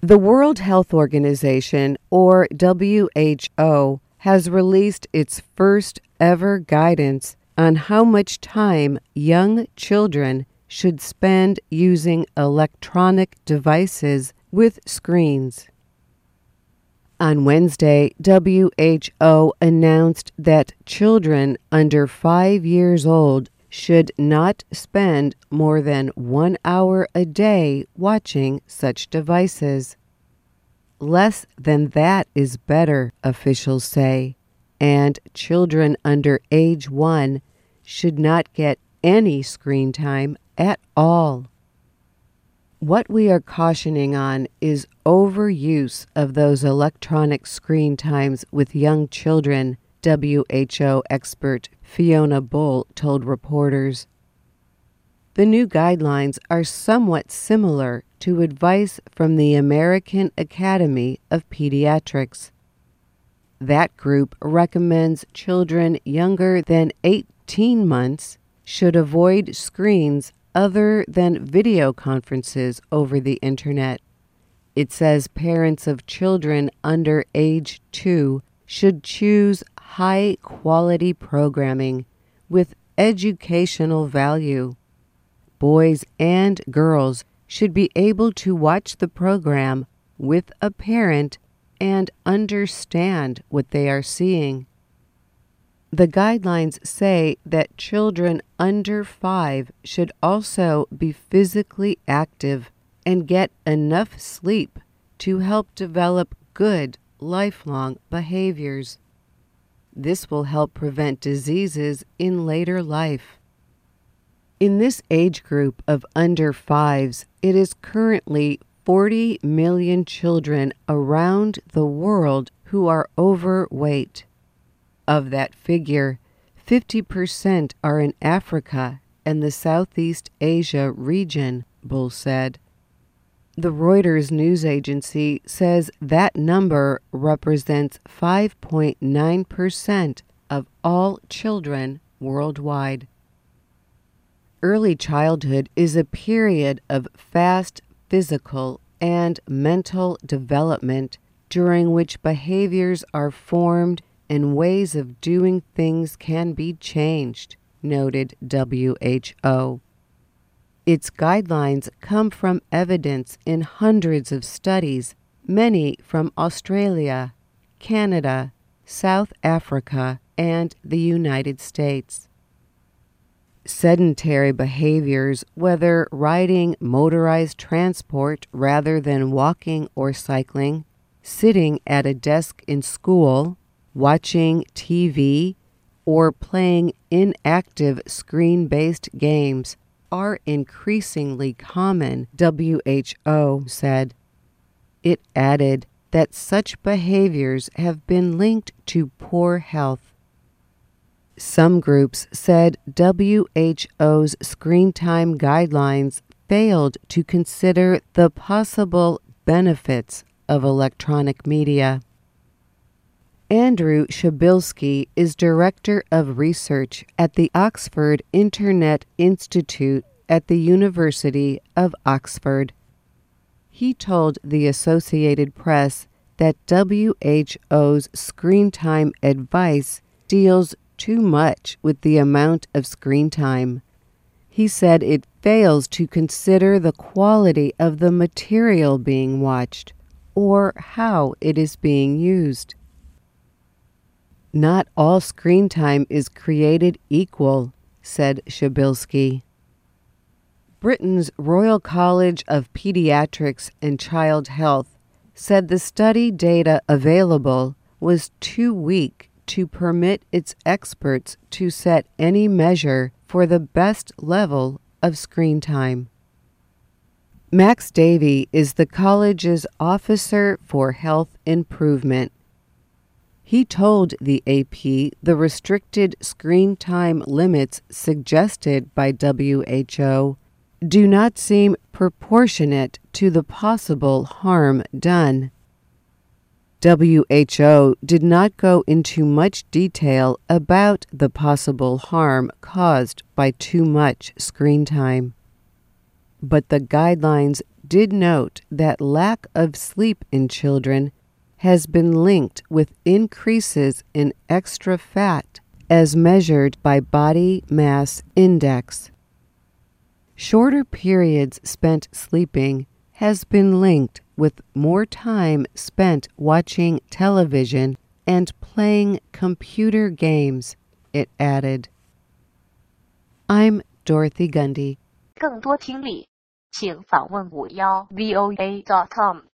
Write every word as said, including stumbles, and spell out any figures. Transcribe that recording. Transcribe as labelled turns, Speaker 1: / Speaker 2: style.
Speaker 1: The World Health Organization, or W H O, has released its first ever guidance on how much time young children should spend using electronic devices with screens. On Wednesday, W H O announced that children under five years old should not spend more than one hour a day watching such devices. Less than that is better, officials say, and children under age one should not get any screen time at all. What we are cautioning on is overuse of those electronic screen times with young children, W H O expert Fiona Bull told reporters. The new guidelines are somewhat similar to advice from the American Academy of Pediatrics. That group recommends children younger than eighteen months should avoid screens other than video conferences over the internet. It says parents of children under age two should choose high-quality programming with educational value. Boys and girls should be able to watch the program with a parent and understand what they are seeing. The guidelines say that children under five should also be physically active and get enough sleep to help develop good lifelong behaviors. This will help prevent diseases in later life. In this age group of under fives, it is currently forty million children around the world who are overweight. Of that figure, fifty percent are in Africa and the Southeast Asia region, Bull said. The Reuters news agency says that number represents five point nine percent of all children worldwide. Early childhood is a period of fast physical and mental development during which behaviors are formed and ways of doing things can be changed, noted W H O. Its guidelines come from evidence in hundreds of studies, many from Australia, Canada, South Africa, and the United States. Sedentary behaviors, whether riding motorized transport rather than walking or cycling, sitting at a desk in school, watching T V, or playing inactive screen-based games, are increasingly common, W H O said. It added that such behaviors have been linked to poor health. Some groups said W H O's screen time guidelines failed to consider the possible benefits of electronic media. Andrew Shabilsky is Director of Research at the Oxford Internet Institute at the University of Oxford. He told the Associated Press that W H O's screen time advice deals too much with the amount of screen time. He said it fails to consider the quality of the material being watched or how it is being used. Not all screen time is created equal, said Shabilsky. Britain's Royal College of Pediatrics and Child Health said the study data available was too weak to permit its experts to set any measure for the best level of screen time. Max Davey is the college's Officer for Health Improvement. He told the A P the restricted screen time limits suggested by W H O do not seem proportionate to the possible harm done. W H O did not go into much detail about the possible harm caused by too much screen time. But the guidelines did note that lack of sleep in children has been linked with increases in extra fat as measured by body mass index. Shorter periods spent sleeping has been linked with more time spent watching television and playing computer games, it added. I'm Dorothy Gundy.
Speaker 2: 更多听力，请访问五幺 V O A dot com。